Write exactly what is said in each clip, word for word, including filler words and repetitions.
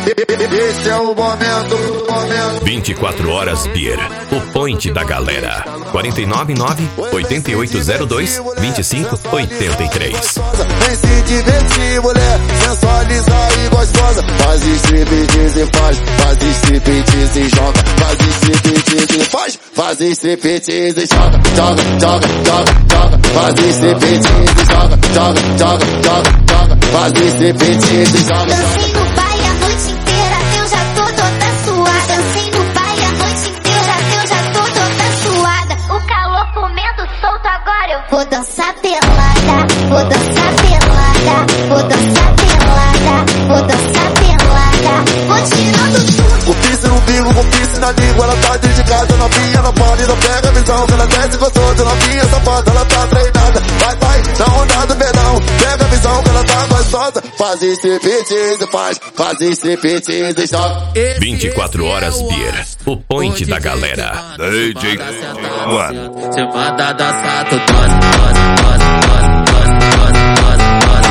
Esse é o momento, momento. vinte e quatro horas Beer, o point da galera. quatro nove nove, oito oito zero dois, dois cinco oito três. Vem se divertir, mulher, sensualizar e gostosa. Faz striptease e faz, faz striptease e joga. Faz striptease e faz, faz striptease e joga. Joga, joga, joga, joga. Faz striptease e joga. Joga, joga, joga, joga. Faz striptease e joga. Dancei no baile a noite inteira, eu já tô toda suada. Dancei no baile a noite inteira, eu já tô toda suada. O calor comendo solto, agora eu vou dançar pelada. Vou dançar pelada, vou dançar pelada, vou dançar pelada. Vou tirando tudo. Com piercing no bico, com piercing na língua. Ela tá dedicada, novinha, não pode, não pega a visão. Que ela desce gostosa, novinha, safada, ela tá treinada. Vai, vai, na onda do verão. Pega a visão que ela tá gostosa. Faz striptease, faz, faz striptease, joga. vinte e quatro horas Beer, o point da galera. D J One. Você manda dançar, tu tosse, tosse, tosse, tosse, tosse, tosse, tosse,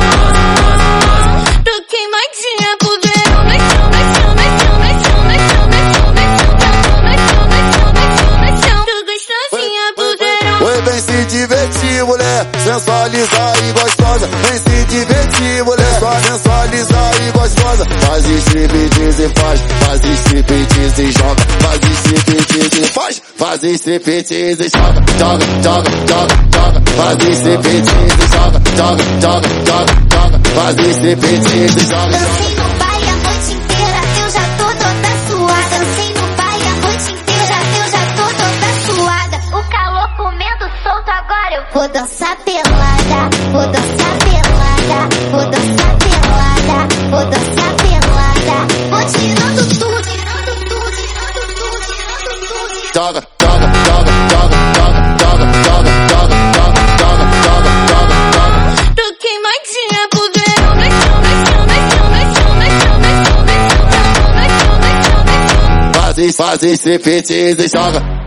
tosse. Tô queimadinha pro verão. Vai chão, vai chão, vai chão, vai chão, vai chão, vai chão, vai chão, vai chão, vai chão, vai chão, vai chão. Tô gostosinha pro verão. Oi, vem se divertir, mulher, sensualizar e gostosa. Vem se divertir, mulher, só sensualizar e gostosa. Faz striptease e faz, faz striptease e joga. Faz striptease e faz, faz striptease e joga. Joga, joga, joga, joga. Faz striptease e joga. Joga, joga, joga, joga. Faz striptease e joga. Dancei no baile a noite inteira, eu já tô toda suada. Dancei no baile a noite inteira, eu já tô toda suada. O calor comendo solto, agora eu vou dançar pelada. Vou dançar pelada, vou dançar pelada, vou dançar pelada. Vou tirando tudo, tirando tudo, tirando tudo, tirando tudo. Joga, joga, joga, joga, joga, joga, joga, joga, joga, joga, joga, joga, joga. Tô queimadinha pro verão. Vai chão, vai chão, vai chão, vai chão, vai chão, vai chão, vai chão, vai chão, vai chão, vai chão, vai chão. Faz, faz striptease e joga.